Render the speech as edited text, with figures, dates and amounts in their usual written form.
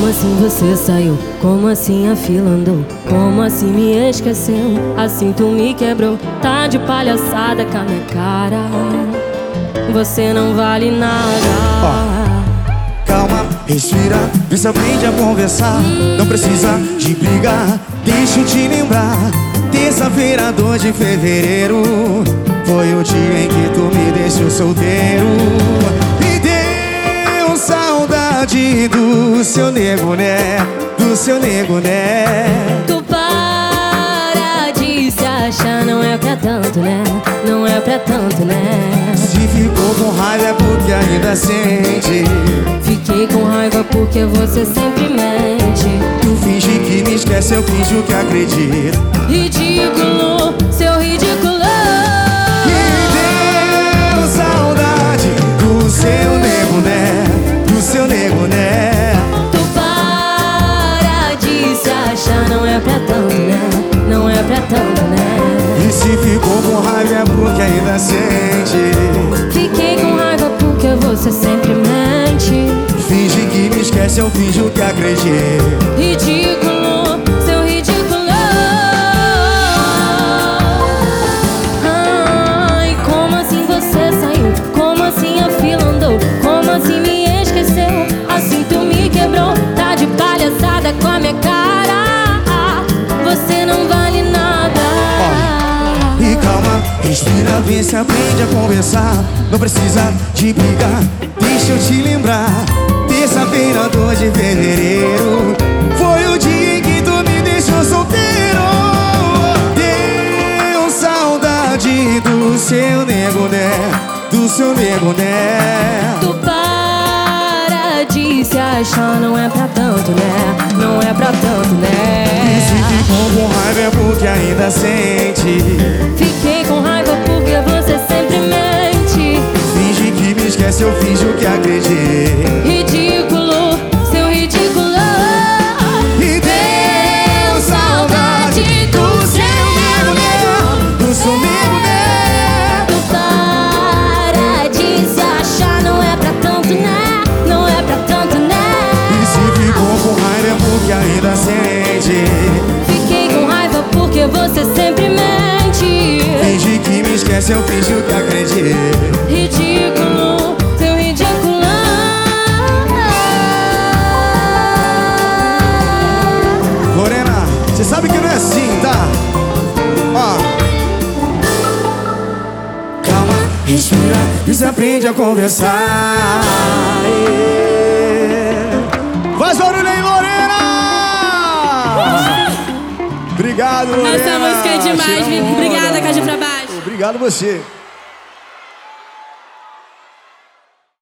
assim você saiu? Como assim a fila andou? Como assim me esqueceu? Assim tu me quebrou. Tá de palhaçada com a minha cara. Você não vale nada. Calma, respira, vê se aprende a conversar. Não precisa de brigar, deixa eu te lembrar. Terça-feira, 2 de fevereiro, foi o dia em que tu me deixou solteiro. Me deu saudade do seu nego, né? Do seu nego, né? Tu para de se achar, não é pra tanto, né? Não é pra tanto, né? Se ficou com raiva é porque ainda sente. Fiquei com raiva porque você sempre mente. Tu finge que me esquece, eu finjo que acredito. Ridículo, seu ridículo. Me deu saudade do seu nego, né? Do seu nego, né? Tu para de se achar, não é pra tanto, né? Não é pra tanto, né? E se ficou com raiva é porque ainda sente. Fiquei com raiva porque você sempre mente. Finge que me esquece, eu finjo que acredito. Ridículo, seu ridículo. Ai, como assim você saiu? Como assim a fila andou? Como assim me esqueceu? Assim tu me quebrou. Tá de palhaçada com a minha cara. Você não vale nada. E calma, respira, vê se aprende a conversar. Não precisa de brigar, deixa eu te lembrar. Terça-feira, 2 de fevereiro, foi o dia em que tu me deixou solteiro. Deu saudade do seu nego, né? Do seu nego, né? Tu para de se achar, não é pra tanto, né? Não é pra tanto, né? E se ficou com raiva é porque ainda sente. Fiquei com raiva porque você sempre mente. Finge que me esquece, eu finjo que acredito. Ridículo, seu ridículo. E deu saudade do seu nego, né? Do seu nego, né? Tu para de se achar, não é pra tanto, né? Não é pra tanto, né? E se ficou com raiva é porque ainda sente. Fiquei com raiva porque você sempre mente. Finge que me esquece, eu finjo que acredito. Ridículo, seu ridículo. Lorena, você sabe que não é assim, tá? Ó. Calma, respira e se aprende a conversar. Faz barulho aí, Lorena! Obrigado, Lorena. Essa música é demais, Cheirão, obrigada, Caju pra baixo. Obrigado você.